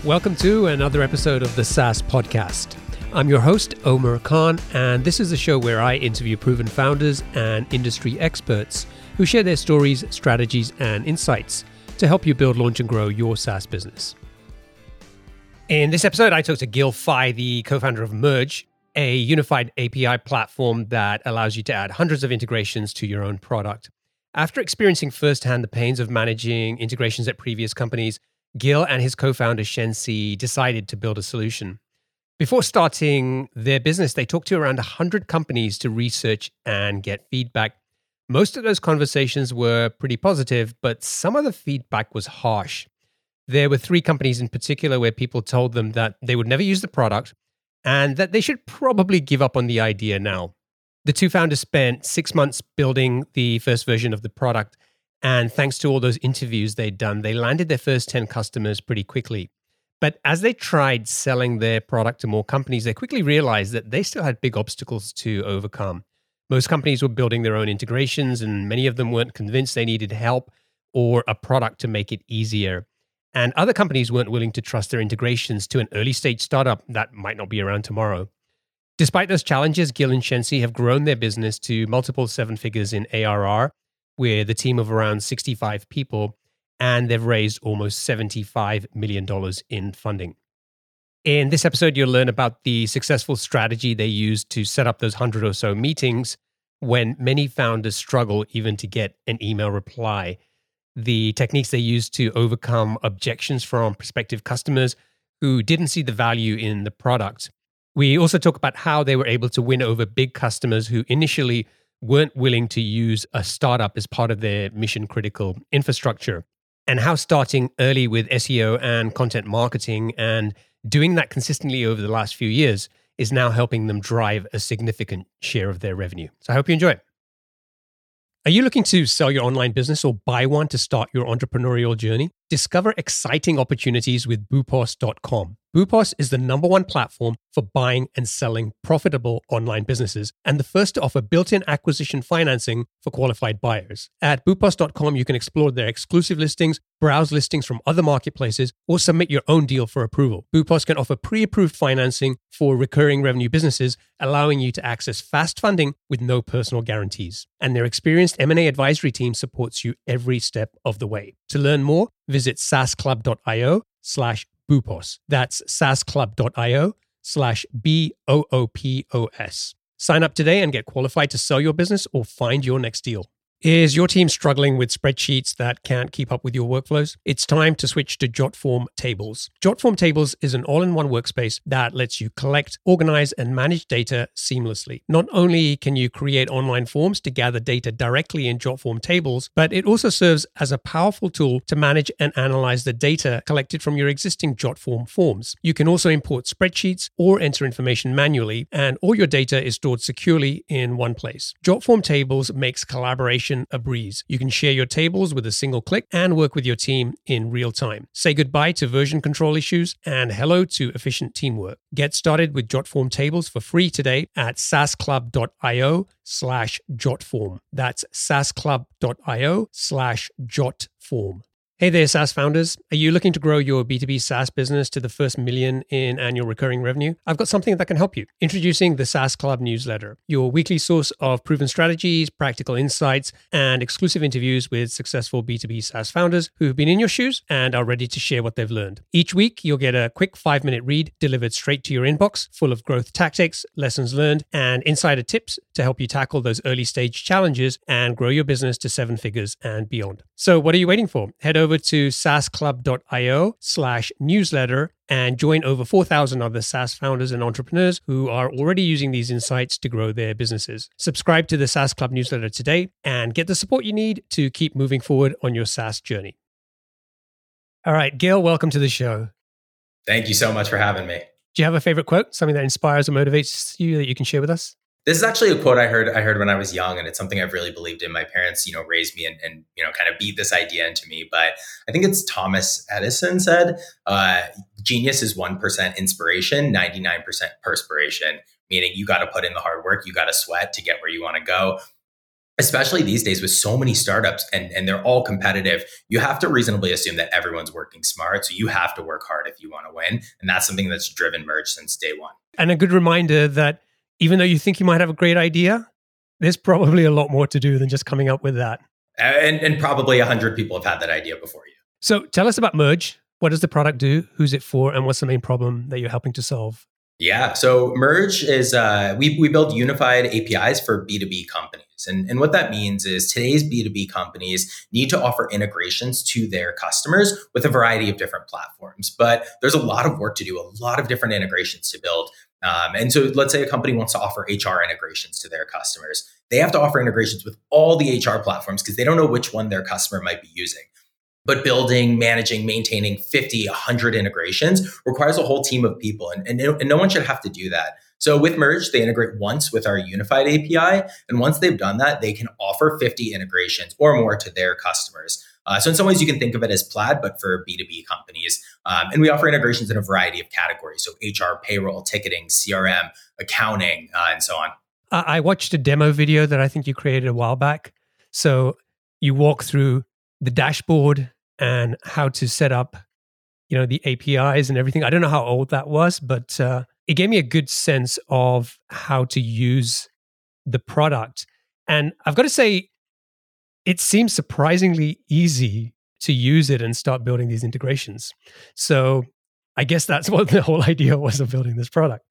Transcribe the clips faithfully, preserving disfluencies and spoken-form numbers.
Welcome to another episode of the SaaS Podcast. I'm your host, Omar Khan, and this is a show where I interview proven founders and industry experts who share their stories, strategies, and insights to help you build, launch, and grow your SaaS business. In this episode, I talked to Gil Fai, the co-founder of Merge, a unified A P I platform that allows you to add hundreds of integrations to your own product. After experiencing firsthand the pains of managing integrations at previous companies, Gil and his co-founder Shensi decided to build a solution. Before starting their business, they talked to around one hundred companies to research and get feedback. Most of those conversations were pretty positive, but some of the feedback was harsh. There were three companies in particular where people told them that they would never use the product and that they should probably give up on the idea now. The two founders spent six months building the first version of the product, and thanks to all those interviews they'd done, they landed their first ten customers pretty quickly. But as they tried selling their product to more companies, they quickly realized that they still had big obstacles to overcome. Most companies were building their own integrations, and many of them weren't convinced they needed help or a product to make it easier. And other companies weren't willing to trust their integrations to an early stage startup that might not be around tomorrow. Despite those challenges, Gil and Shensi have grown their business to multiple seven figures in A R R with a team of around sixty-five people, and they've raised almost seventy-five million dollars in funding. In this episode, you'll learn about the successful strategy they used to set up those hundred or so meetings when many founders struggle even to get an email reply, the techniques they used to overcome objections from prospective customers who didn't see the value in the product. We also talk about how they were able to win over big customers who initially weren't willing to use a startup as part of their mission-critical infrastructure, and how starting early with S E O and content marketing and doing that consistently over the last few years is now helping them drive a significant share of their revenue. So I hope you enjoy it. Are you looking to sell your online business or buy one to start your entrepreneurial journey? Discover exciting opportunities with Boopos dot com. Boopos is the number one platform for buying and selling profitable online businesses and the first to offer built-in acquisition financing for qualified buyers. At Boopos dot com, you can explore their exclusive listings, browse listings from other marketplaces, or submit your own deal for approval. Boopos can offer pre-approved financing for recurring revenue businesses, allowing you to access fast funding with no personal guarantees. And their experienced M and A advisory team supports you every step of the way. To learn more, visit saasclub.io slash Boopos. That's saasclub.io slash B O O P O S. Sign up today and get qualified to sell your business or find your next deal. Is your team struggling with spreadsheets that can't keep up with your workflows? It's time to switch to Jotform Tables. Jotform Tables is an all-in-one workspace that lets you collect, organize, and manage data seamlessly. Not only can you create online forms to gather data directly in Jotform Tables, but it also serves as a powerful tool to manage and analyze the data collected from your existing Jotform forms. You can also import spreadsheets or enter information manually, and all your data is stored securely in one place. Jotform Tables makes collaboration a breeze. You can share your tables with a single click and work with your team in real time. Say goodbye to version control issues and hello to efficient teamwork. Get started with Jotform Tables for free today at saasclub.io slash Jotform. That's saasclub.io slash Jotform. Hey there, SaaS founders. Are you looking to grow your B two B SaaS business to the first million in annual recurring revenue? I've got something that can help you. Introducing the SaaS Club newsletter, your weekly source of proven strategies, practical insights, and exclusive interviews with successful B two B SaaS founders who've been in your shoes and are ready to share what they've learned. Each week, you'll get a quick five-minute read delivered straight to your inbox, full of growth tactics, lessons learned, and insider tips to help you tackle those early-stage challenges and grow your business to seven figures and beyond. So what are you waiting for? Head over to saasclub.io slash newsletter and join over four thousand other SaaS founders and entrepreneurs who are already using these insights to grow their businesses. Subscribe to the SaaS Club newsletter today and get the support you need to keep moving forward on your SaaS journey. All right, Gil, welcome to the show. Thank you so much for having me. Do you have a favorite quote, something that inspires or motivates you that you can share with us? This is actually a quote I heard I heard when I was young, and it's something I've really believed in. My parents, you know, raised me and, and you know, kind of beat this idea into me. But I think it's Thomas Edison said, uh, genius is one percent inspiration, ninety-nine percent perspiration, meaning you got to put in the hard work, you got to sweat to get where you want to go. especially these days with so many startups and, and they're all competitive, you have to reasonably assume that everyone's working smart. So you have to work hard if you want to win. And that's something that's driven Merge since day one. And a good reminder that even though you think you might have a great idea, there's probably a lot more to do than just coming up with that. And, and probably a hundred people have had that idea before you. So tell us about Merge. What does the product do? Who's it for? And what's the main problem that you're helping to solve? Yeah. So Merge is, uh, we, we build unified A P Is for B two B companies. And, and what that means is today's B two B companies need to offer integrations to their customers with a variety of different platforms. But there's a lot of work to do, a lot of different integrations to build. Um, and so let's say a company wants to offer H R integrations to their customers. They have to offer integrations with all the H R platforms because they don't know which one their customer might be using. But building, managing, maintaining fifty, one hundred integrations requires a whole team of people. And, and, and no one should have to do that. So with Merge, they integrate once with our unified A P I. And once they've done that, they can offer fifty integrations or more to their customers. Uh, so in some ways, you can think of it as Plaid, but for B two B companies. Um, and we offer integrations in a variety of categories. So H R, payroll, ticketing, C R M, accounting, uh, and so on. I watched a demo video that I think you created a while back. So you walk through the dashboard and how to set up, you know, the A P Is and everything. I don't know how old that was, but uh, it gave me a good sense of how to use the product. And I've got to say, it seems surprisingly easy to use it and start building these integrations. So I guess that's what the whole idea was of building this product.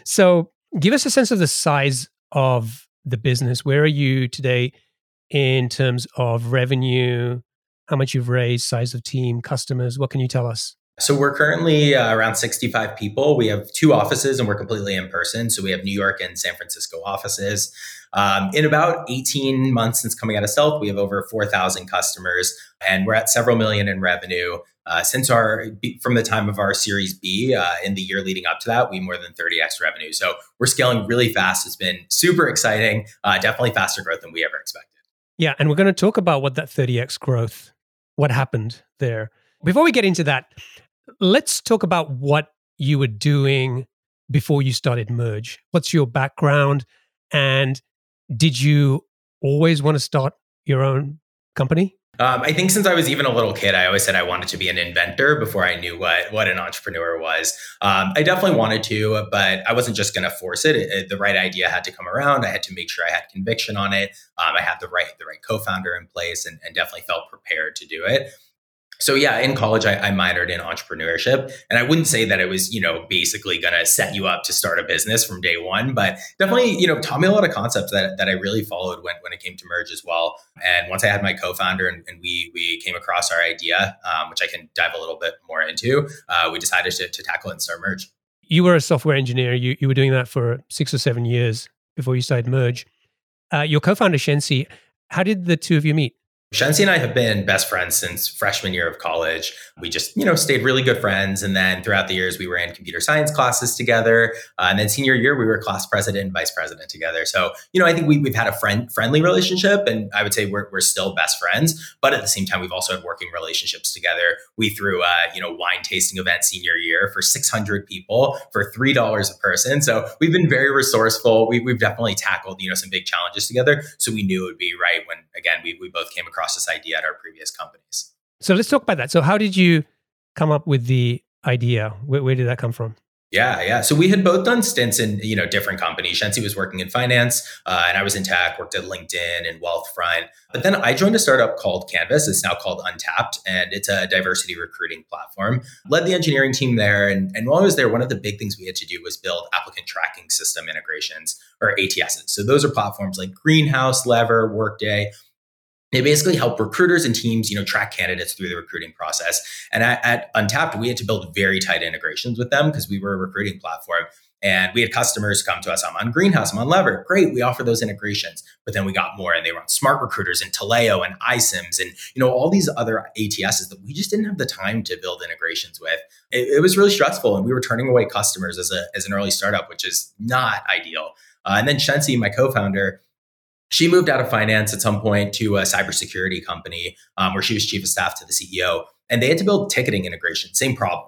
So give us a sense of the size of the business. Where are you today in terms of revenue? How much you've raised, size of team, customers? What can you tell us? So we're currently uh, around sixty-five people. We have two offices and we're completely in person. So we have New York and San Francisco offices. Um, in about eighteen months since coming out of stealth, we have over four thousand customers and we're at several million in revenue. Uh, since our, from the time of our Series B, uh, in the year leading up to that, we more than thirty x revenue. So we're scaling really fast. It's been super exciting, uh, definitely faster growth than we ever expected. Yeah, and we're going to talk about what that thirty x growth, what happened there. Before we get into that, let's talk about what you were doing before you started Merge. What's your background? And did you always want to start your own company? Um, I think since I was even a little kid, I always said I wanted to be an inventor before I knew what, what an entrepreneur was. Um, I definitely wanted to, but I wasn't just going to force it. It, it. The right idea had to come around. I had to make sure I had conviction on it. Um, I had the right the right co-founder in place and, and definitely felt prepared to do it. So yeah, in college, I, I minored in entrepreneurship. And I wouldn't say that it was, you know, basically going to set you up to start a business from day one, but definitely, you know, taught me a lot of concepts that, that I really followed when, when it came to Merge as well. And once I had my co-founder and, and we we came across our idea, um, which I can dive a little bit more into, uh, we decided to, to tackle it and start Merge. You were a software engineer. You, you were doing that for six or seven years before you started Merge. Uh, your co-founder, Shensi, how did the two of you meet? Shensi and I have been best friends since freshman year of college. We just, you know, stayed really good friends. And then throughout the years, we were in computer science classes together. Uh, and then senior year, we were class president and vice president together. So, you know, I think we, we've had a friend friendly relationship. And I would say we're, we're still best friends. But at the same time, we've also had working relationships together. We threw a, you know, wine tasting event senior year for six hundred people for three dollars a person. So we've been very resourceful. We, we've definitely tackled, you know, some big challenges together. So we knew it would be right when, again, we, we both came across this idea at our previous companies. So let's talk about that. So how did you come up with the idea? Where, where did that come from? Yeah, yeah. So we had both done stints in, you know, different companies. Shensi was working in finance, uh, and I was in tech, worked at LinkedIn and Wealthfront. But then I joined a startup called Canvas. It's now called Untapped, and it's a diversity recruiting platform. Led the engineering team there. And, and while I was there, one of the big things we had to do was build applicant tracking system integrations, or A T Ss. So those are platforms like Greenhouse, Lever, Workday. They basically help recruiters and teams, you know, track candidates through the recruiting process. And at, at Untapped, we had to build very tight integrations with them because we were a recruiting platform. And we had customers come to us, I'm on Greenhouse, I'm on Lever. Great, we offer those integrations. But then we got more and they were on Smart Recruiters and Taleo and iCIMS and, you know, all these other A T Ss that we just didn't have the time to build integrations with. It, it was really stressful. And we were turning away customers as a as an early startup, which is not ideal. Uh, and then Shensi, my co-founder, she moved out of finance at some point to a cybersecurity company um, where she was chief of staff to the C E O. And they had to build ticketing integration. Same problem,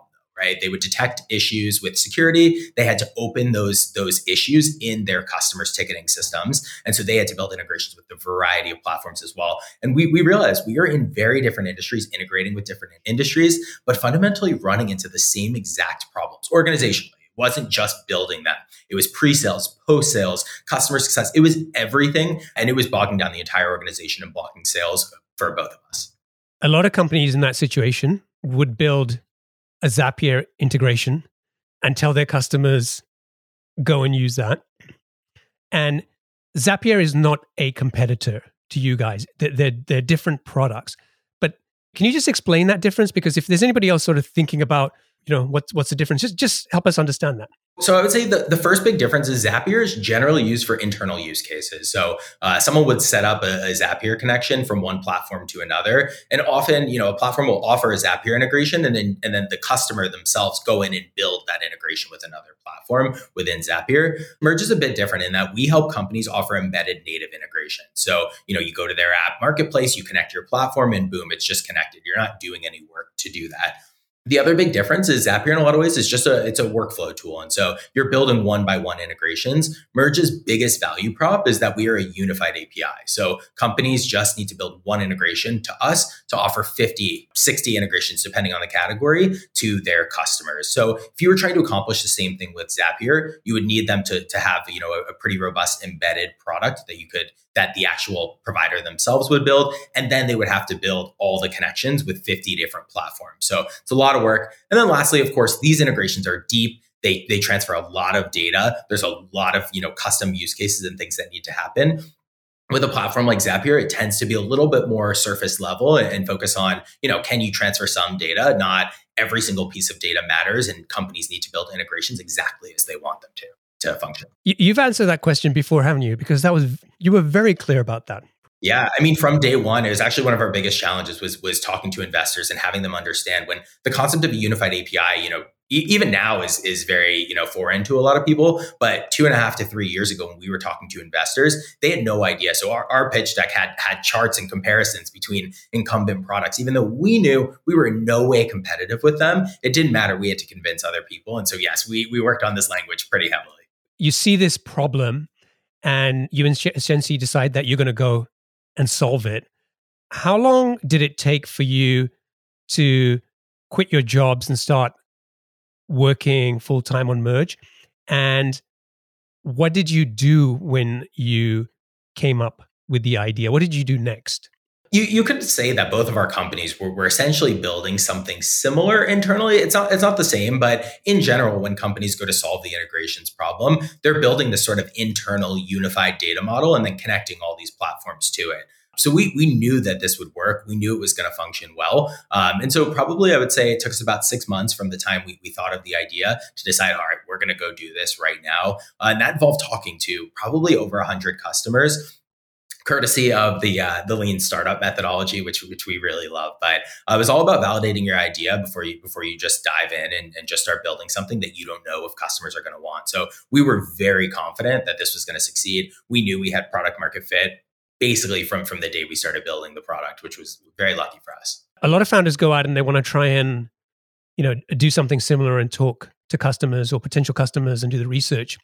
right? They would detect issues with security. They had to open those, those issues in their customers' ticketing systems. And so they had to build integrations with a variety of platforms as well. And we, we realized we are in very different industries, integrating with different industries, but fundamentally running into the same exact problems organizationally. It wasn't just building them. It was pre-sales, post-sales, customer success. It was everything. And it was bogging down the entire organization and blocking sales for both of us. A lot of companies in that situation would build a Zapier integration and tell their customers, go and use that. And Zapier is not a competitor to you guys. They're, they're, they're different products. But can you just explain that difference? Because if there's anybody else sort of thinking about, you know, what's what's the difference? Just just help us understand that. So I would say the, the first big difference is Zapier is generally used for internal use cases. So uh, someone would set up a, a Zapier connection from one platform to another. And often, you know, a platform will offer a Zapier integration and then, and then the customer themselves go in and build that integration with another platform within Zapier. Merge is a bit different in that we help companies offer embedded native integration. So, you know, you go to their app marketplace, you connect your platform and boom, it's just connected. You're not doing any work to do that. The other big difference is Zapier in a lot of ways is just a, it's a workflow tool. And so you're building one by one integrations. Merge's biggest value prop is that we are a unified A P I. So companies just need to build one integration to us to offer fifty, sixty integrations, depending on the category, to their customers. So if you were trying to accomplish the same thing with Zapier, you would need them to, to have, you know, a, a pretty robust embedded product that you could that the actual provider themselves would build. And then they would have to build all the connections with fifty different platforms. So it's a lot of work. And then lastly, of course, these integrations are deep. They, they transfer a lot of data. There's a lot of, you know, custom use cases and things that need to happen. With a platform like Zapier, it tends to be a little bit more surface level and focus on, you know, can you transfer some data? Not every single piece of data matters, and companies need to build integrations exactly as they want them to. to function. You've answered that question before, haven't you? Because that was, you were very clear about that. Yeah. I mean, from day one, it was actually one of our biggest challenges was, was talking to investors and having them understand when the concept of a unified A P I, you know, e- even now is, is very, you know, foreign to a lot of people. But two and a half to three years ago, when we were talking to investors, they had no idea. So our, our pitch deck had, had charts and comparisons between incumbent products. Even though we knew we were in no way competitive with them, it didn't matter. We had to convince other people. And so, yes, we, we worked on this language pretty heavily. You see this problem and you essentially decide that you're going to go and solve it. How long did it take for you to quit your jobs and start working full-time on Merge? And what did you do when you came up with the idea? What did you do next? You you could say that both of our companies were, were essentially building something similar internally. It's not it's not the same, but in general, when companies go to solve the integrations problem, they're building this sort of internal unified data model and then connecting all these platforms to it. So we we knew that this would work. We knew it was going to function well. Um, and so probably I would say it took us about six months from the time we, we thought of the idea to decide, all right, we're going to go do this right now. Uh, and that involved talking to probably over one hundred customers, courtesy of the uh, the lean startup methodology, which which we really love. But uh, it was all about validating your idea before you before you just dive in and, and just start building something that you don't know if customers are going to want. So we were very confident that this was going to succeed. We knew we had product market fit basically from, from the day we started building the product, which was very lucky for us. A lot of founders go out and they want to try and, you know, do something similar and talk to customers or potential customers and do the research.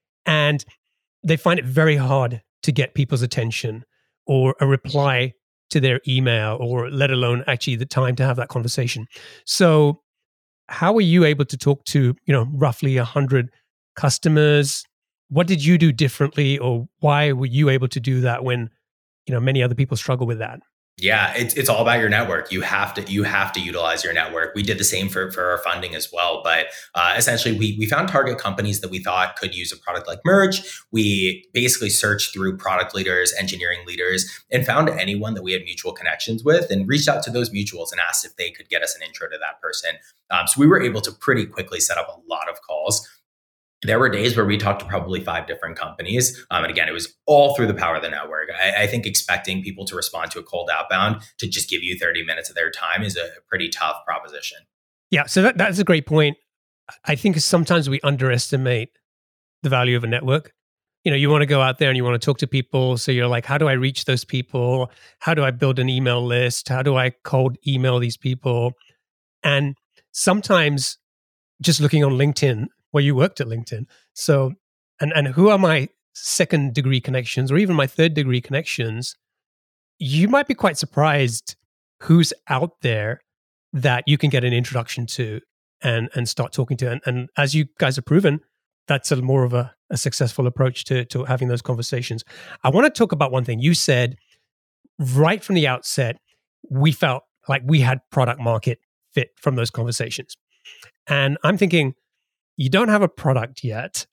And they find it very hard to get people's attention or a reply to their email, or let alone actually the time to have that conversation. So how were you able to talk to, you know, roughly one hundred customers? What did you do differently, or why were you able to do that when, you know, many other people struggle with that? Yeah, it's it's all about your network. You have to you have to utilize your network. We did the same for, for our funding as well. But uh, essentially, we we found target companies that we thought could use a product like Merge. We basically searched through product leaders, engineering leaders, and found anyone that we had mutual connections with, and reached out to those mutuals and asked if they could get us an intro to that person. Um, so we were able to pretty quickly set up a lot of calls. There were days where we talked to probably five different companies. Um, and again, it was all through the power of the network. I, I think expecting people to respond to a cold outbound to just give you thirty minutes of their time is a pretty tough proposition. Yeah, so that, that's a great point. I think sometimes we underestimate the value of a network. You know, you want to go out there and you want to talk to people. So you're like, how do I reach those people? How do I build an email list? How do I cold email these people? And sometimes just looking on LinkedIn, where you worked at LinkedIn. So, and, and who are my second degree connections or even my third degree connections? You might be quite surprised who's out there that you can get an introduction to and, and start talking to. And, and as you guys have proven, that's a more of a, a successful approach to, to having those conversations. I want to talk about one thing. You said right from the outset, we felt like we had product market fit from those conversations. And I'm thinking, you don't have a product yet.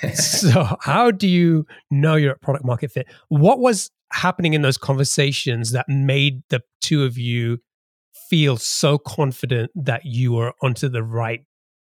So how do you know you're at product market fit? What was happening in those conversations that made the two of you feel so confident that you were onto the right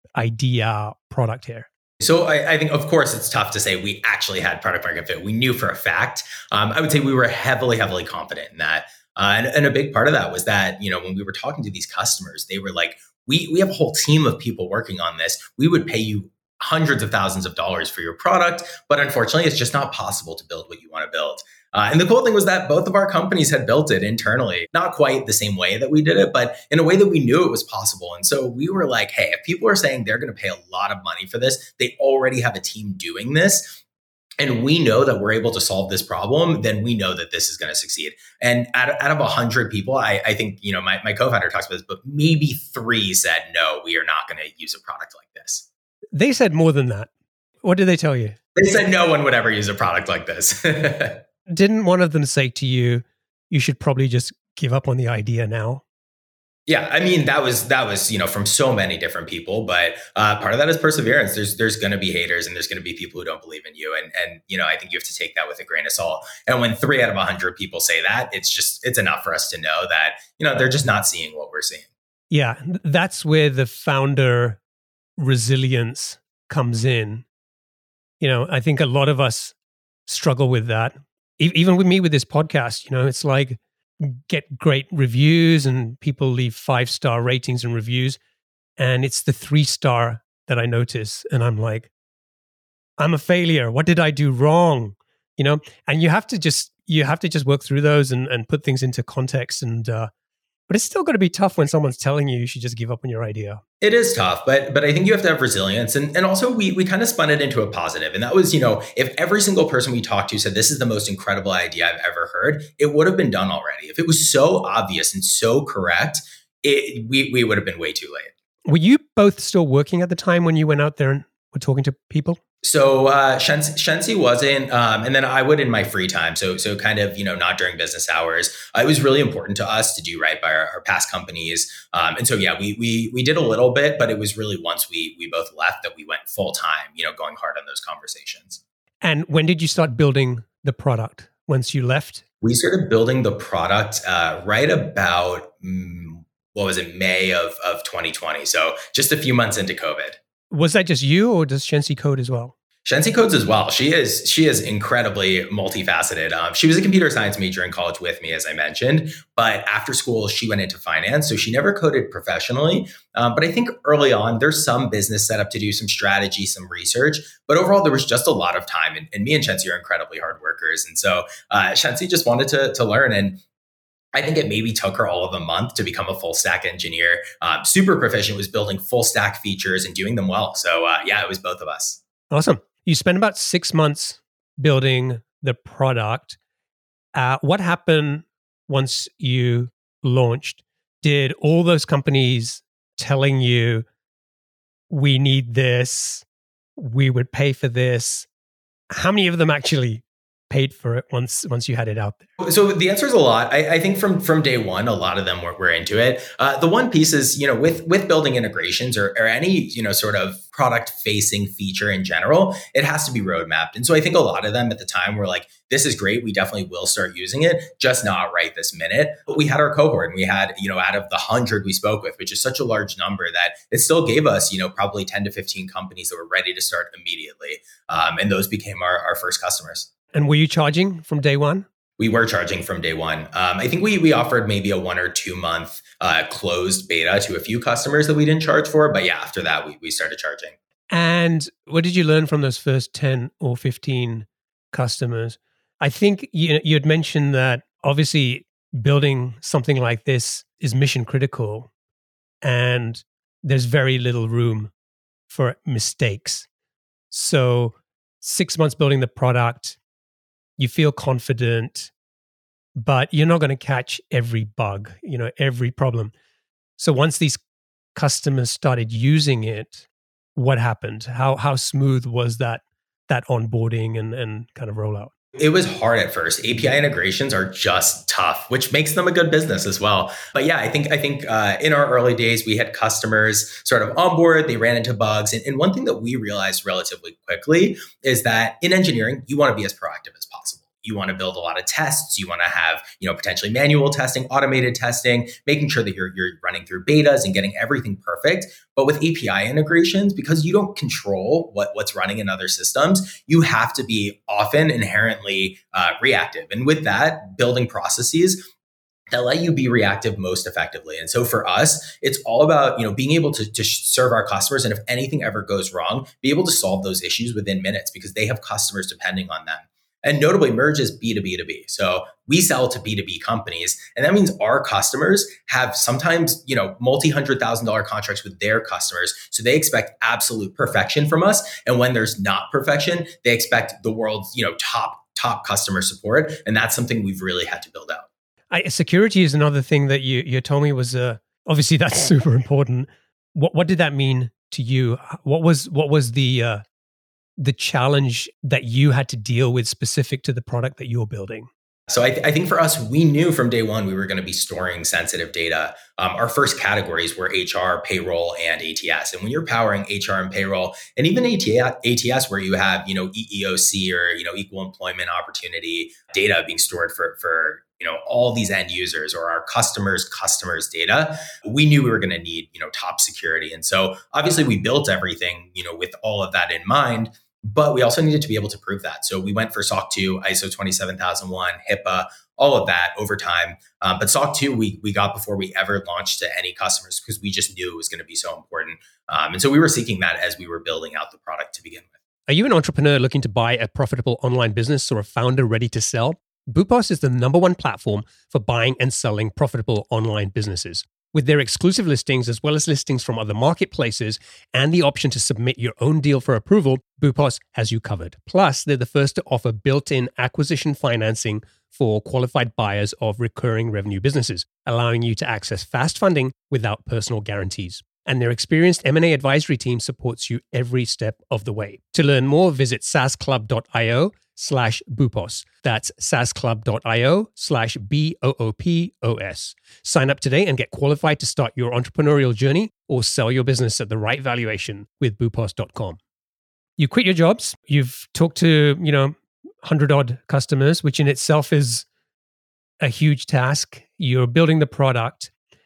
idea product here? So I, I think, of course, it's tough to say we actually had product market fit. We knew for a fact. Um, I would say we were heavily, heavily confident in that. Uh, and, and a big part of that was that, you know, when we were talking to these customers, they were like, we, we have a whole team of people working on this. We would pay you hundreds of thousands of dollars for your product, but unfortunately, it's just not possible to build what you want to build. Uh, and the cool thing was that both of our companies had built it internally, not quite the same way that we did it, but in a way that we knew it was possible. And so we were like, hey, if people are saying they're going to pay a lot of money for this, they already have a team doing this, and we know that we're able to solve this problem, then we know that this is going to succeed. And out of, out of one hundred people, I, I think, you know, my, my co-founder talks about this, but maybe three said, no, we are not going to use a product like this. They said more than that. What did they tell you? They said no one would ever use a product like this. Didn't one of them say to you, you should probably just give up on the idea now? Yeah, I mean, that was, that was, you know, from so many different people, but uh, part of that is perseverance. There's, there's going to be haters and there's going to be people who don't believe in you. And, and, you know, I think you have to take that with a grain of salt. And when three out of a hundred people say that, it's just, it's enough for us to know that, you know, they're just not seeing what we're seeing. Yeah, that's where the founder resilience comes in. You know, I think a lot of us struggle with that. E- even with me with this podcast, you know, it's like, get great reviews and people leave five-star ratings and reviews. And it's the three-star that I notice. And I'm like, I'm a failure. What did I do wrong? You know, and you have to just, you have to just work through those and, and put things into context. And, uh, but it's still going to be tough when someone's telling you you should just give up on your idea. It is tough, but but I think you have to have resilience. And, and also we we kind of spun it into a positive. And that was, you know, if every single person we talked to said, this is the most incredible idea I've ever heard, it would have been done already. If it was so obvious and so correct, it, we, we would have been way too late. Were you both still working at the time when you went out there and were talking to people? So uh, Shensi, Shensi wasn't, um, and then I would in my free time. So so kind of, you know, not during business hours. Uh, it was really important to us to do right by our, our past companies. Um, and so, yeah, we we we did a little bit, but it was really once we we both left that we went full time, you know, going hard on those conversations. And when did you start building the product once you left? We started building the product uh, right about, mm, what was it, May of, of twenty twenty. So just a few months into COVID. Was that just you or does Shensi code as well? Shensi codes as well. She is she is incredibly multifaceted. Um, she was a computer science major in college with me, as I mentioned, but after school she went into finance, so she never coded professionally. Um, but I think early on there's some business setup to do, some strategy, some research. But overall, there was just a lot of time, and, and me and Shensi are incredibly hard workers, and so uh, Shensi just wanted to to learn. And I think it maybe took her all of a month to become a full stack engineer. Um, super proficient, was building full stack features and doing them well. So uh, yeah, it was both of us. Awesome. You spent about six months building the product. Uh, what happened once you launched? Did all those companies telling you, we need this, we would pay for this, how many of them actually paid for it once once you had it out there? So the answer is a lot. I, I think from from day one, a lot of them were, were into it. Uh, the one piece is, you know, with with building integrations or, or any, you know, sort of product facing feature in general, it has to be roadmapped. And so I think a lot of them at the time were like, this is great. We definitely will start using it, just not right this minute. But we had our cohort and we had, you know, out of the hundred we spoke with, which is such a large number that it still gave us, you know, probably ten to fifteen companies that were ready to start immediately. Um, and those became our, our first customers. And were you charging from day one? We were charging from day one. Um, I think we we offered maybe a one or two month uh, closed beta to a few customers that we didn't charge for. But yeah, after that, we we started charging. And what did you learn from those first ten or fifteen customers? I think you you had mentioned that obviously building something like this is mission critical and there's very little room for mistakes. So six months building the product, you feel confident, but you're not going to catch every bug, you know, every problem. So once these customers started using it, what happened? How how smooth was that that onboarding and, and kind of rollout? It was hard at first. A P I integrations are just tough, which makes them a good business as well. But yeah, I think I think uh, in our early days, we had customers sort of on board. They ran into bugs, and, and one thing that we realized relatively quickly is that in engineering, you want to be as proactive as possible. You want to build a lot of tests. You want to have, you know, potentially manual testing, automated testing, making sure that you're you're running through betas and getting everything perfect. But with A P I integrations, because you don't control what, what's running in other systems, you have to be often inherently uh, reactive. And with that, building processes that let you be reactive most effectively. And so for us, it's all about, you know, being able to, to serve our customers. And if anything ever goes wrong, be able to solve those issues within minutes because they have customers depending on them. And notably, Merge is B two B to B. So we sell to B two B companies. And that means our customers have sometimes, you know, multi-hundred thousand dollar contracts with their customers. So they expect absolute perfection from us. And when there's not perfection, they expect the world's, you know, top, top customer support. And that's something we've really had to build out. I, security is another thing that you, you told me was, uh, obviously that's super important. What, what did that mean to you? What was, what was the, uh, the challenge that you had to deal with specific to the product that you're building? So I, th- I think for us, we knew from day one we were going to be storing sensitive data. Um, our first categories were H R, payroll, and A T S. And when you're powering H R and payroll, and even A T S, where you have, you know, E E O C or, you know, equal employment opportunity data being stored for for you know all these end users or our customers' customers' data, we knew we were going to need, you know, top security. And so obviously we built everything, you know, with all of that in mind. But we also needed to be able to prove that. So we went for S O C two, I S O twenty-seven thousand one, HIPAA, all of that over time. Um, but S O C two, we we got before we ever launched to any customers because we just knew it was going to be so important. Um, and so we were seeking that as we were building out the product to begin with. Are you an entrepreneur looking to buy a profitable online business or a founder ready to sell? Boopos is the number one platform for buying and selling profitable online businesses. With their exclusive listings, as well as listings from other marketplaces, and the option to submit your own deal for approval, Boopos has you covered. Plus, they're the first to offer built-in acquisition financing for qualified buyers of recurring revenue businesses, allowing you to access fast funding without personal guarantees. And their experienced M and A advisory team supports you every step of the way. To learn more, visit saasclub.io slash Boopos. That's saasclub.io slash B O O P O S. Sign up today and get qualified to start your entrepreneurial journey or sell your business at the right valuation with boopos dot com. You quit your jobs. You've talked to, you know, one hundred odd customers, which in itself is a huge task. You're building the product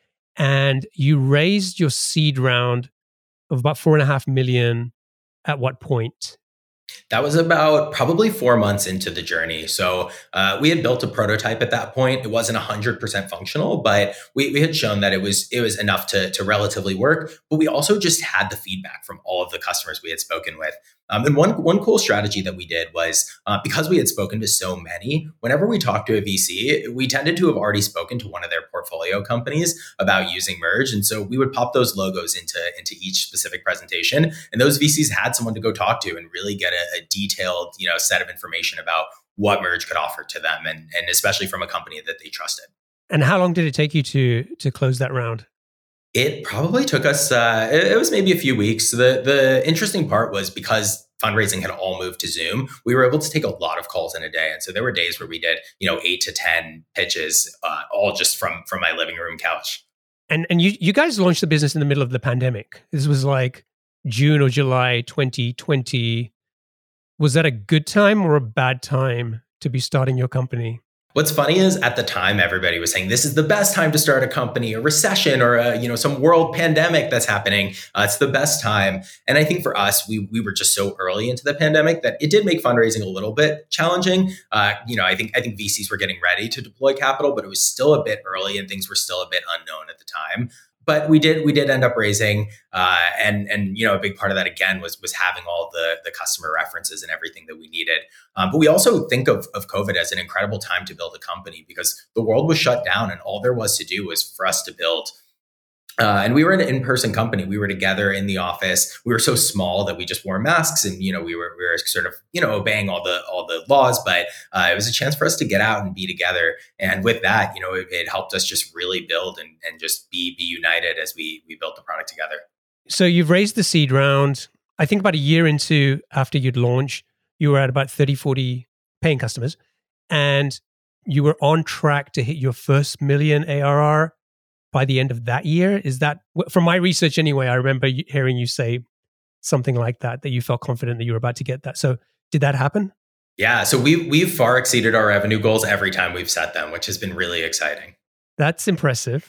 and you raised your seed round of about four and a half million at what point? That was about probably four months into the journey. So uh, we had built a prototype at that point. It wasn't one hundred percent functional, but we, we had shown that it was it was enough to, to relatively work. But we also just had the feedback from all of the customers we had spoken with. Um, and one one cool strategy that we did was uh, because we had spoken to so many, whenever we talked to a V C, we tended to have already spoken to one of their portfolio companies about using Merge. And so we would pop those logos into, into each specific presentation. And those V Cs had someone to go talk to and really get a, a detailed, you know, set of information about what Merge could offer to them. And, and especially from a company that they trusted. And how long did it take you to to close that round? It probably took us, uh, it, it was maybe a few weeks. The the interesting part was because fundraising had all moved to Zoom, we were able to take a lot of calls in a day. And so there were days where we did, you know, eight to ten pitches, uh, all just from, from my living room couch. And and you, you guys launched the business in the middle of the pandemic. This was like June or July twenty twenty. Was that a good time or a bad time to be starting your company? What's funny is at the time, everybody was saying, this is the best time to start a company, a recession or a, you know, some world pandemic that's happening. Uh, it's the best time. And I think for us, we we were just so early into the pandemic that it did make fundraising a little bit challenging. Uh, you know, I think I think V Cs were getting ready to deploy capital, but it was still a bit early and things were still a bit unknown at the time. But we did we did end up raising, uh, and and you know a big part of that again was was having all the the customer references and everything that we needed. Um, but we also think of of COVID as an incredible time to build a company because the world was shut down and all there was to do was for us to build Uh, and we were an in-person company. We were together in the office. We were so small that we just wore masks, and you know, we were we were sort of you know obeying all the all the laws. But uh, it was a chance for us to get out and be together. And with that, you know, it, it helped us just really build and, and just be be united as we we built the product together. So you've raised the seed round. I think about a year into after you'd launched, you were at about thirty, forty paying customers, and you were on track to hit your first million A R R by the end of that year. Is that, from my research anyway, I remember hearing you say something like that, that you felt confident that you were about to get that. So did that happen? Yeah. So we've, we've far exceeded our revenue goals every time we've set them, which has been really exciting. That's impressive.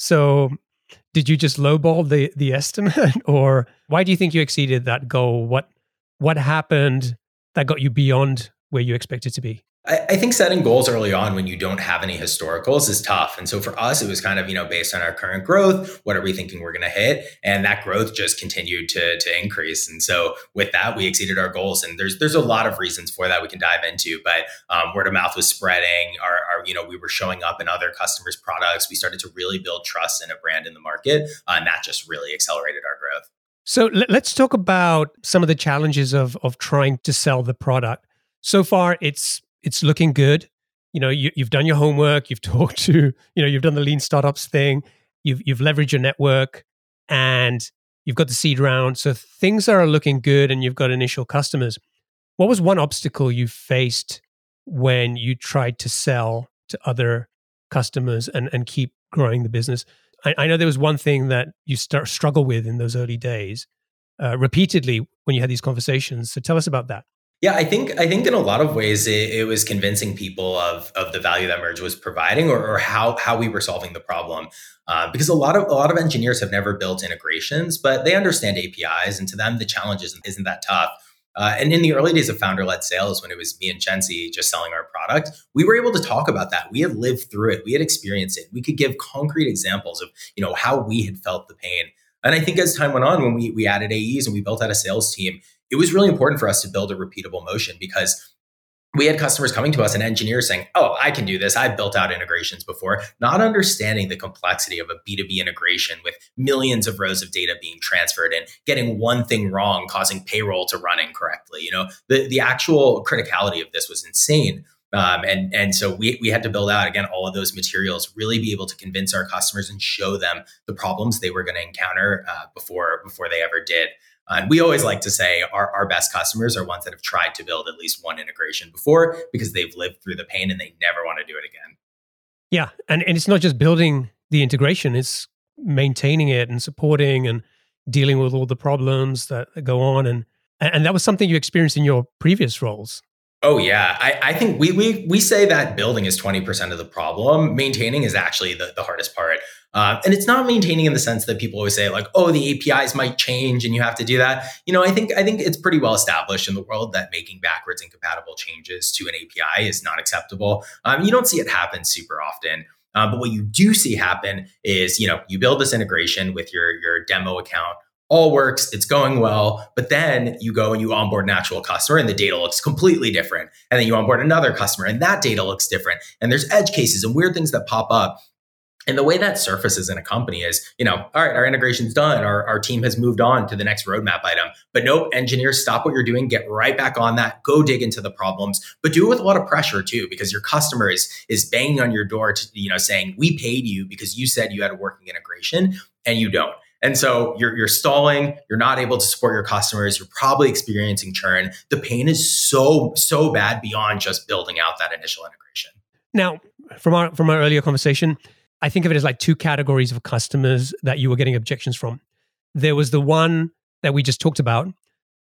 So did you just lowball the, the estimate, or why do you think you exceeded that goal? What, what happened that got you beyond where you expected to be? I, I think setting goals early on when you don't have any historicals is tough. And so for us, it was kind of, you know, based on our current growth, what are we thinking we're going to hit? And that growth just continued to, to increase. And so with that, we exceeded our goals. And there's there's a lot of reasons for that we can dive into. But um, word of mouth was spreading. Our, our, you know, we were showing up in other customers' products. We started to really build trust in a brand in the market. Uh, and that just really accelerated our growth. So let's talk about some of the challenges of of trying to sell the product. So far, it's it's looking good. You know, you, you've done your homework. You've talked to, you know, you've done the lean startups thing. You've you've leveraged your network, and you've got the seed round. So things are looking good, and you've got initial customers. What was one obstacle you faced when you tried to sell to other customers and and keep growing the business? I, I know there was one thing that you start struggle with in those early days, uh, repeatedly when you had these conversations. So tell us about that. Yeah, I think I think in a lot of ways it, it was convincing people of of the value that Merge was providing, or, or how how we were solving the problem. Uh, because a lot of a lot of engineers have never built integrations, but they understand A P Is, and to them the challenge isn't, isn't that tough. Uh, and in the early days of founder-led sales, when it was me and Chensi just selling our product, we were able to talk about that. We had lived through it. We had experienced it. We could give concrete examples of, you know, how we had felt the pain. And I think as time went on, when we we added A Es and we built out a sales team, it was really important for us to build a repeatable motion, because we had customers coming to us and engineers saying, oh, I can do this. I've built out integrations before, not understanding the complexity of a B two B integration with millions of rows of data being transferred and getting one thing wrong, causing payroll to run incorrectly. You know, the, the actual criticality of this was insane. Um, and, and so we, we had to build out, again, all of those materials, really be able to convince our customers and show them the problems they were going to encounter uh, before, before they ever did. And we always like to say our, our best customers are ones that have tried to build at least one integration before, because they've lived through the pain and they never want to do it again. Yeah. And, and it's not just building the integration, it's maintaining it and supporting and dealing with all the problems that go on. And, and that was something you experienced in your previous roles. Oh, yeah. I, I think we we we say that building is twenty percent of the problem. Maintaining is actually the, the hardest part. Uh, and it's not maintaining in the sense that people always say, like, oh, the A P Is might change and you have to do that. You know, I think I think it's pretty well established in the world that making backwards incompatible changes to an A P I is not acceptable. Um, you don't see it happen super often. Um, but what you do see happen is, you know, you build this integration with your, your demo account. All works, it's going well, but then you go and you onboard an actual customer and the data looks completely different. And then you onboard another customer and that data looks different. And there's edge cases and weird things that pop up. And the way that surfaces in a company is, you know, all right, our integration's done. Our, our team has moved on to the next roadmap item. But nope, engineers, stop what you're doing, get right back on that, go dig into the problems, but do it with a lot of pressure too, because your customer is, is banging on your door to, you know, saying, we paid you because you said you had a working integration and you don't. And so you're you're stalling, you're not able to support your customers, you're probably experiencing churn. The pain is so, so bad beyond just building out that initial integration. Now, from our from our earlier conversation, I think of it as like two categories of customers that you were getting objections from. There was the one that we just talked about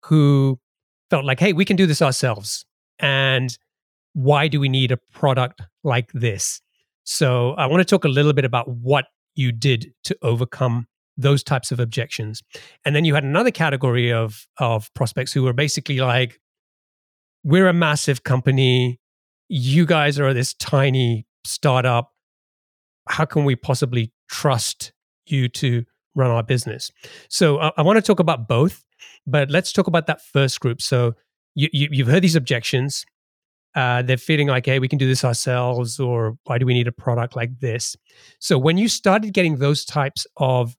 who felt like, hey, we can do this ourselves. And why do we need a product like this? So I want to talk a little bit about what you did to overcome those types of objections. And then you had another category of, of prospects who were basically like, we're a massive company. You guys are this tiny startup. How can we possibly trust you to run our business? So I, I want to talk about both, but let's talk about that first group. So you, you, you've heard these objections. Uh, they're feeling like, hey, we can do this ourselves, or why do we need a product like this? So when you started getting those types of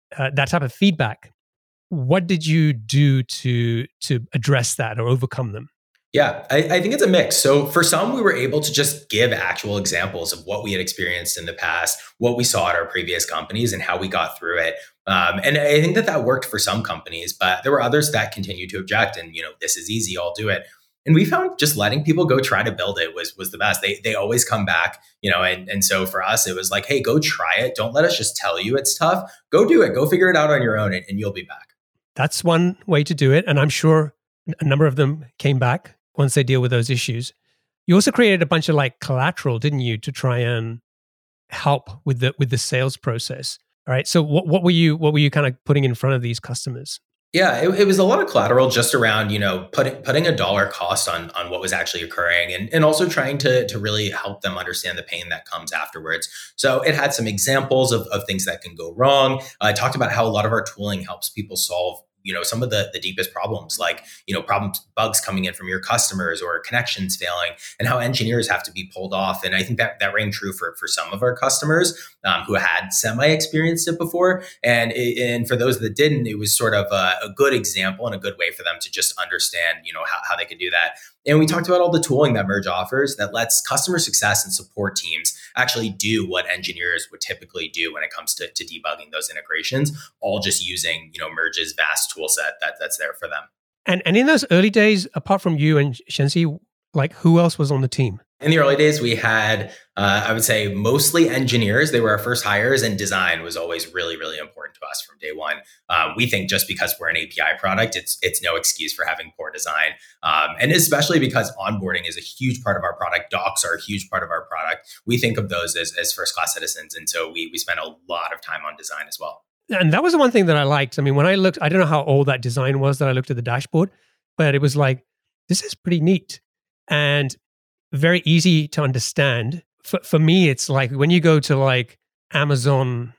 uh, that type of feedback. What did you do to to address that or overcome them? Yeah, I, I think it's a mix. So for some, we were able to just give actual examples of what we had experienced in the past, what we saw at our previous companies, and how we got through it. Um, and I think that that worked for some companies, but there were others that continued to object. And you know, this is easy, I'll do it. And we found just letting people go try to build it was was the best. They they always come back, you know. And and so for us, it was like, hey, go try it. Don't let us just tell you it's tough. Go do it. Go figure it out on your own, and, and you'll be back. That's one way to do it, and I'm sure a number of them came back once they deal with those issues. You also created a bunch of like collateral, didn't you, to try and help with the with the sales process. All right. So what, what were you what were you kind of putting in front of these customers? Yeah, it, it was a lot of collateral just around, you know, putting putting a dollar cost on on what was actually occurring, and, and also trying to to really help them understand the pain that comes afterwards. So it had some examples of, of things that can go wrong. I talked about how a lot of our tooling helps people solve, you know, some of the, the deepest problems, like, you know, problems, bugs coming in from your customers or connections failing, and how engineers have to be pulled off. And I think that that rang true for, for some of our customers um, who had semi-experienced it before. And, it, and for those that didn't, it was sort of a, a good example and a good way for them to just understand, you know, how, how they could do that. And we talked about all the tooling that Merge offers that lets customer success and support teams actually do what engineers would typically do when it comes to, to debugging those integrations, all just using, you know, Merge's vast tool set that, that's there for them. And and in those early days, apart from you and Shenxi, like who else was on the team? In the early days, we had, uh, I would say, mostly engineers. They were our first hires, and design was always really, really important to us from day one. Um, we think just because we're an A P I product, it's it's no excuse for having poor design. Um, and especially because onboarding is a huge part of our product. Docs are a huge part of our product. We think of those as, as first-class citizens. And so we we spent a lot of time on design as well. And that was the one thing that I liked. I mean, when I looked, I don't know how old that design was that I looked at the dashboard, but it was like, this is pretty neat. And very easy to understand. For, for me, it's like when you go to like Amazon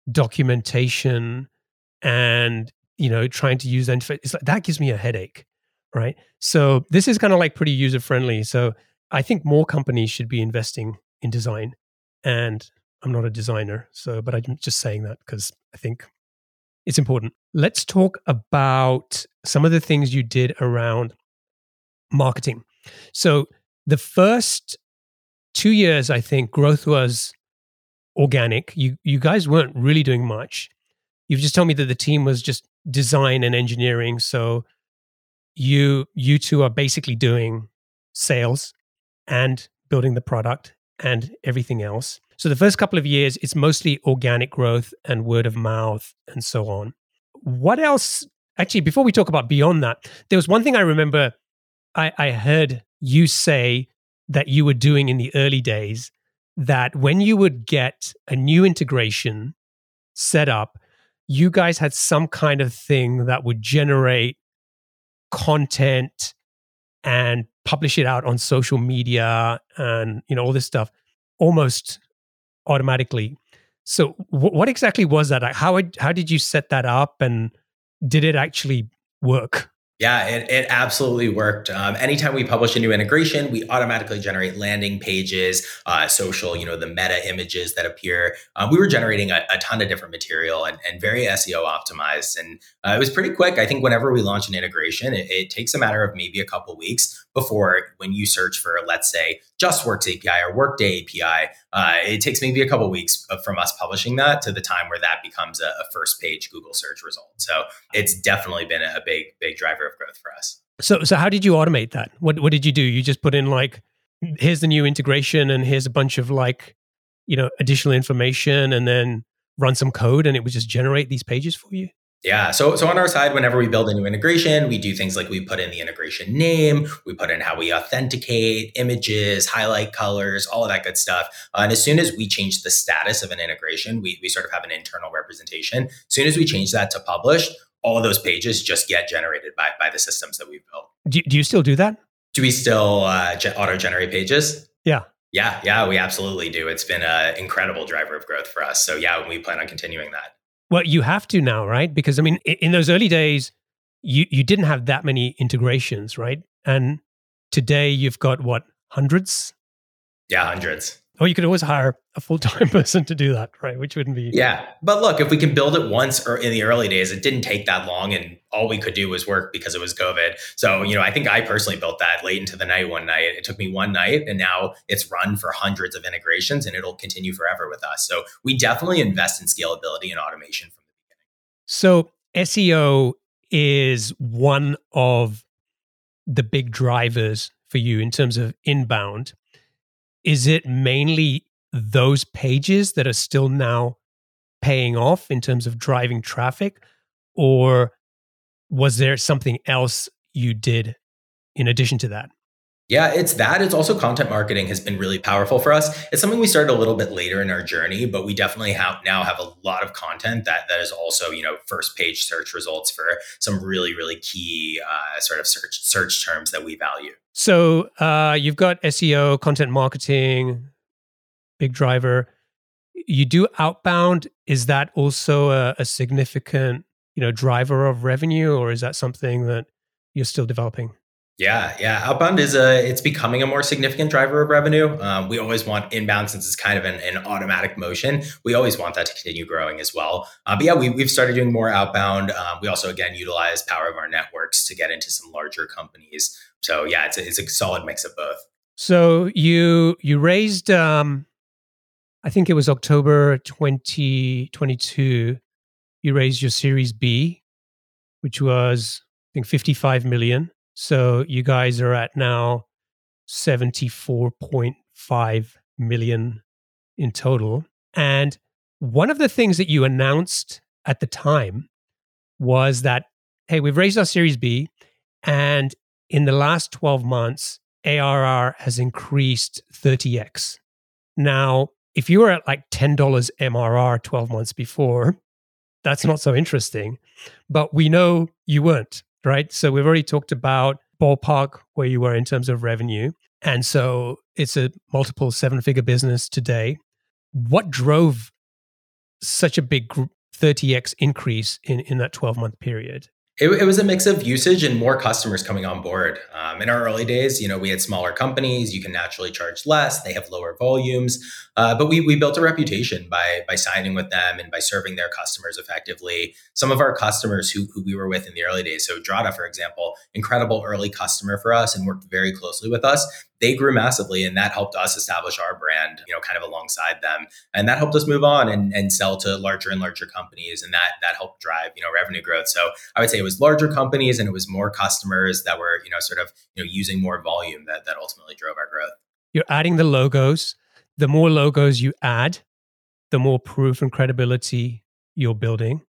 documentation and, you know, trying to use that, it's like, that gives me a headache, right? So this is kind of like pretty user-friendly. So I think more companies should be investing in design. And I'm not a designer, so, but I'm just saying that because I think it's important. Let's talk about some of the things you did around marketing. So the first two years, I think, growth was organic. You you guys weren't really doing much. You've just told me that the team was just design and engineering. So you you two are basically doing sales and building the product and everything else. So the first couple of years, it's mostly organic growth and word of mouth and so on. What else? Actually, before we talk about beyond that, there was one thing I remember I, I heard you say that you were doing in the early days, that when you would get a new integration set up, you guys had some kind of thing that would generate content and publish it out on social media and, you know, all this stuff almost automatically. So w- what exactly was that? How, how did you set that up, and did it actually work? Yeah, it, it absolutely worked. Um, anytime we publish a new integration, we automatically generate landing pages, uh, social, you know, the meta images that appear. Um, we were generating a, a ton of different material and, and very S E O optimized. And uh, it was pretty quick. I think whenever we launch an integration, it, it takes a matter of maybe a couple weeks before, when you search for, let's say, JustWorks A P I or Workday A P I, uh, it takes maybe a couple weeks from us publishing that to the time where that becomes a, a first page Google search result. So it's definitely been a big, big driver of growth for us. So, so how did you automate that? What What did you do? You just put in like, here's the new integration, and here's a bunch of like, you know, additional information, and then run some code, and it would just generate these pages for you? Yeah. So, so on our side, whenever we build a new integration, we do things like we put in the integration name, we put in how we authenticate, images, highlight colors, all of that good stuff. Uh, and as soon as we change the status of an integration, we, we sort of have an internal representation. As soon as we change that to published, all of those pages just get generated by, by the systems that we've built. Do, do you still do that? Do we still uh, ge- auto-generate pages? Yeah. Yeah. Yeah, we absolutely do. It's been an incredible driver of growth for us. So yeah, we plan on continuing that. Well, you have to now, right? Because I mean, in those early days, you, you didn't have that many integrations, right? And today you've got what, hundreds? Yeah, hundreds. Or you could always hire a full-time person to do that, right? Which wouldn't be... Yeah. But look, if we can build it once or in the early days, it didn't take that long and all we could do was work because it was COVID. So, you know, I think I personally built that late into the night one night. It took me one night and now it's run for hundreds of integrations and it'll continue forever with us. So we definitely invest in scalability and automation from the beginning. So S E O is one of the big drivers for you in terms of inbound. Is it mainly those pages that are still now paying off in terms of driving traffic? Or was there something else you did in addition to that? Yeah, it's that. It's also content marketing has been really powerful for us. It's something we started a little bit later in our journey, but we definitely have now have a lot of content that that is also, you know, first page search results for some really, really key uh, sort of search search terms that we value. So uh, you've got S E O, content marketing, big driver. You do outbound. Is that also a, a significant, you know, driver of revenue, or is that something that you're still developing? Yeah, yeah. Outbound is a, it's becoming a more significant driver of revenue. Um, we always want inbound since it's kind of an, an automatic motion. We always want that to continue growing as well. Uh, but yeah, we, we've started doing more outbound. Um, we also, again, utilize power of our networks to get into some larger companies. So yeah, it's a, it's a solid mix of both. So you, you raised, um, I think it was October twenty twenty-two, you raised your Series B, which was, I think, fifty-five million. So you guys are at now seventy-four point five million in total. And one of the things that you announced at the time was that, hey, we've raised our Series B, and in the last twelve months, A R R has increased thirty x. Now, if you were at like ten dollars M R R twelve months before, that's not so interesting. But we know you weren't, right? So we've already talked about ballpark where you were in terms of revenue. And so it's a multiple seven-figure business today. What drove such a big thirty x increase in, in that twelve-month period? It, it was a mix of usage and more customers coming on board. Um, in our early days, you know, we had smaller companies. You can naturally charge less. They have lower volumes, uh, but we we built a reputation by by signing with them and by serving their customers effectively. Some of our customers who who we were with in the early days, so Drata, for example, incredible early customer for us and worked very closely with us. They grew massively, and that helped us establish our brand, you know, kind of alongside them. And that helped us move on and, and sell to larger and larger companies. And that that helped drive, you know, revenue growth. So I would say it was larger companies and it was more customers that were, you know, sort of, you know, using more volume that that ultimately drove our growth. You're adding the logos. The more logos you add, the more proof and credibility you're building.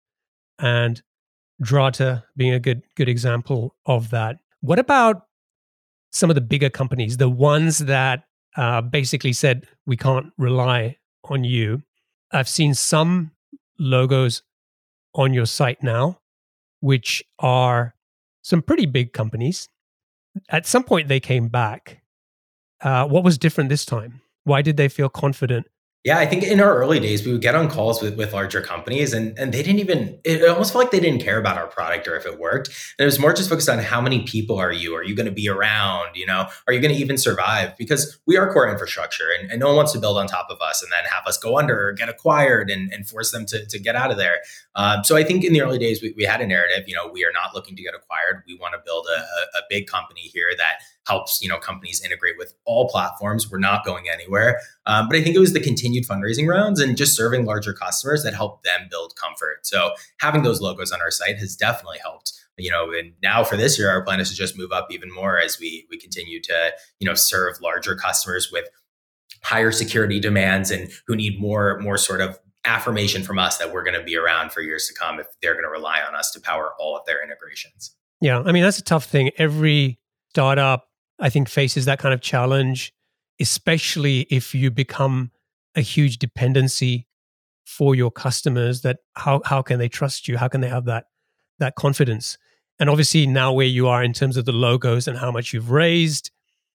And Drata being a good good example of that. What about some of the bigger companies, the ones that uh, basically said, we can't rely on you? I've seen some logos on your site now, which are some pretty big companies. At some point, they came back. Uh, what was different this time? Why did they feel confident? Yeah, I think in our early days, we would get on calls with, with larger companies and, and they didn't even, it almost felt like they didn't care about our product or if it worked. And it was more just focused on how many people are you? Are you going to be around? You know, are you going to even survive? Because we are core infrastructure and, and no one wants to build on top of us and then have us go under or get acquired and, and force them to, to get out of there. Um, so I think in the early days, we, we had a narrative, you know, we are not looking to get acquired. We want to build a, a, a big company here that helps, you know, companies integrate with all platforms. We're not going anywhere. Um, but I think it was the continued fundraising rounds and just serving larger customers that helped them build comfort. So having those logos on our site has definitely helped. You know, and now for this year, our plan is to just move up even more as we we continue to, you know, serve larger customers with higher security demands and who need more more sort of affirmation from us that we're going to be around for years to come if they're going to rely on us to power all of their integrations. Yeah, I mean, that's a tough thing. Every startup, I think, faces that kind of challenge, especially if you become a huge dependency for your customers. That how how can they trust you? How can they have that that confidence? And obviously now where you are in terms of the logos and how much you've raised,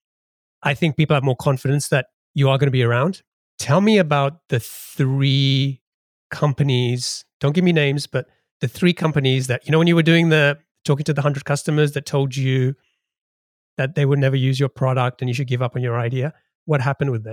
I think people have more confidence that you are going to be around. Tell me about the three companies, don't give me names, but the three companies that, you know, when you were doing the, talking to the one hundred customers that told you that they would never use your product and you should give up on your idea, what happened with them?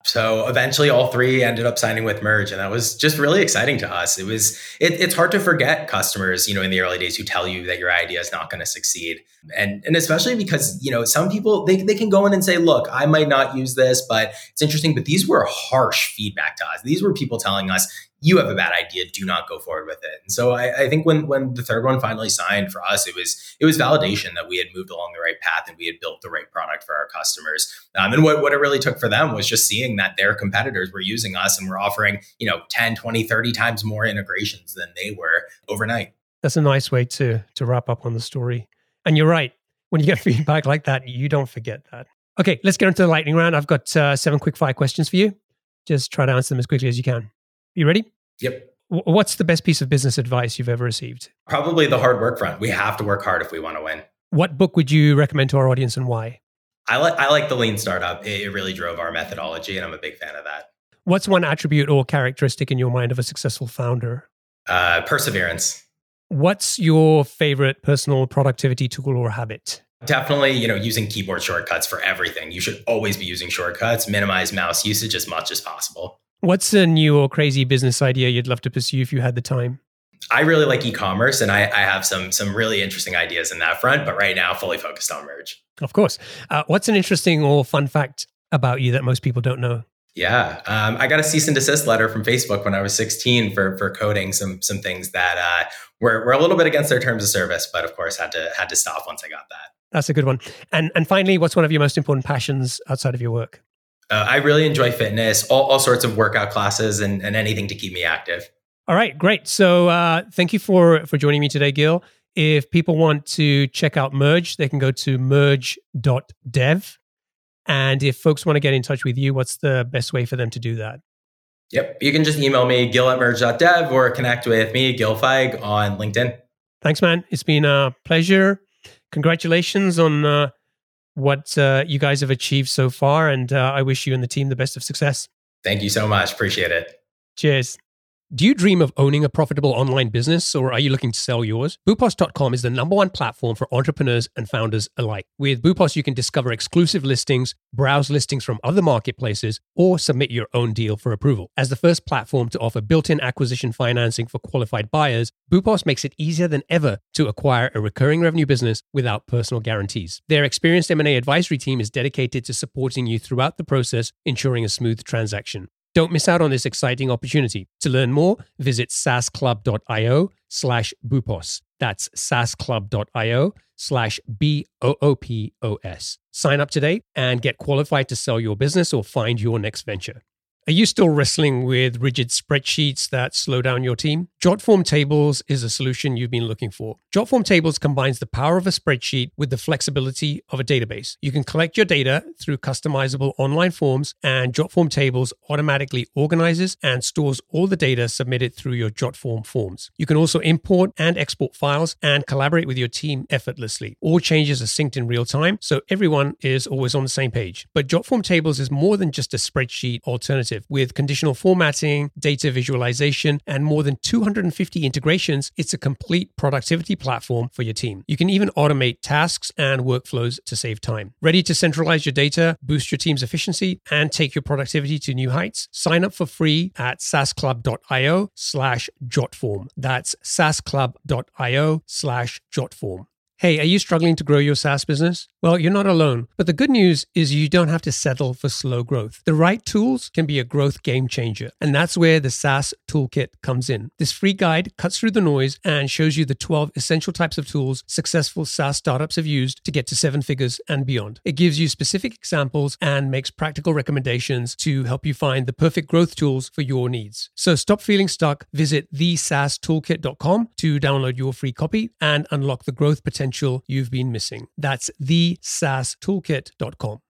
So eventually all three ended up signing with Merge, and that was just really exciting to us. It was, it, it's hard to forget customers, you know, in the early days who tell you that your idea is not going to succeed. And, and especially because, you know, some people, they, they can go in and say, look, I might not use this, but it's interesting. But these were harsh feedback to us. These were people telling us, you have a bad idea, do not go forward with it. And so I, I think when when the third one finally signed for us, it was it was validation that we had moved along the right path and we had built the right product for our customers. Um, and what, what it really took for them was just seeing that their competitors were using us and were offering, you know, ten, twenty, thirty times more integrations than they were overnight. That's a nice way to to wrap up on the story. And you're right. When you get feedback like that, you don't forget that. Okay, let's get into the lightning round. I've got uh, seven quick fire questions for you. Just try to answer them as quickly as you can. You ready? Yep. What's the best piece of business advice you've ever received? Probably the hard work front. We have to work hard if we want to win. What book would you recommend to our audience and why? I like I like the Lean Startup. It, it really drove our methodology, and I'm a big fan of that. What's one attribute or characteristic in your mind of a successful founder? Uh, perseverance. What's your favorite personal productivity tool or habit? Definitely, you know, using keyboard shortcuts for everything. You should always be using shortcuts. Minimize mouse usage as much as possible. What's a new or crazy business idea you'd love to pursue if you had the time? I really like e-commerce, and I, I have some some really interesting ideas in that front, but right now fully focused on Merge. Of course. Uh, what's an interesting or fun fact about you that most people don't know? Yeah, um, I got a cease and desist letter from Facebook when I was sixteen for for coding some some things that uh, were were a little bit against their terms of service, but of course had to had to stop once I got that. That's a good one. And and finally, what's one of your most important passions outside of your work? Uh, I really enjoy fitness, all, all sorts of workout classes, and, and anything to keep me active. All right, great. So uh, thank you for for joining me today, Gil. If people want to check out Merge, they can go to merge dot dev. And if folks want to get in touch with you, what's the best way for them to do that? Yep. You can just email me, gil at merge dot dev, or connect with me, Gil Feig, on LinkedIn. Thanks, man. It's been a pleasure. Congratulations on uh, what uh, you guys have achieved so far. And uh, I wish you and the team the best of success. Thank you so much. Appreciate it. Cheers. Do you dream of owning a profitable online business, or are you looking to sell yours? Boopos dot com is the number one platform for entrepreneurs and founders alike. With Boopos, you can discover exclusive listings, browse listings from other marketplaces, or submit your own deal for approval. As the first platform to offer built-in acquisition financing for qualified buyers, Boopos makes it easier than ever to acquire a recurring revenue business without personal guarantees. Their experienced M and A advisory team is dedicated to supporting you throughout the process, ensuring a smooth transaction. Don't miss out on this exciting opportunity. To learn more, visit saasclub.io slash boopos. That's saasclub.io slash B O O P O S. Sign up today and get qualified to sell your business or find your next venture. Are you still wrestling with rigid spreadsheets that slow down your team? Jotform Tables is a solution you've been looking for. Jotform Tables combines the power of a spreadsheet with the flexibility of a database. You can collect your data through customizable online forms, and Jotform Tables automatically organizes and stores all the data submitted through your Jotform forms. You can also import and export files and collaborate with your team effortlessly. All changes are synced in real time, so everyone is always on the same page. But Jotform Tables is more than just a spreadsheet alternative. With conditional formatting, data visualization, and more than two hundred fifty integrations, it's a complete productivity platform for your team. You can even automate tasks and workflows to save time. Ready to centralize your data, boost your team's efficiency, and take your productivity to new heights? Sign up for free at saasclub.io slash jotform. That's saasclub.io slash jotform. Hey, are you struggling to grow your SaaS business? Well, you're not alone. But the good news is you don't have to settle for slow growth. The right tools can be a growth game changer. And that's where the SaaS Toolkit comes in. This free guide cuts through the noise and shows you the twelve essential types of tools successful SaaS startups have used to get to seven figures and beyond. It gives you specific examples and makes practical recommendations to help you find the perfect growth tools for your needs. So stop feeling stuck. Visit the saas toolkit dot com to download your free copy and unlock the growth potential you've been missing. That's the saas toolkit dot com.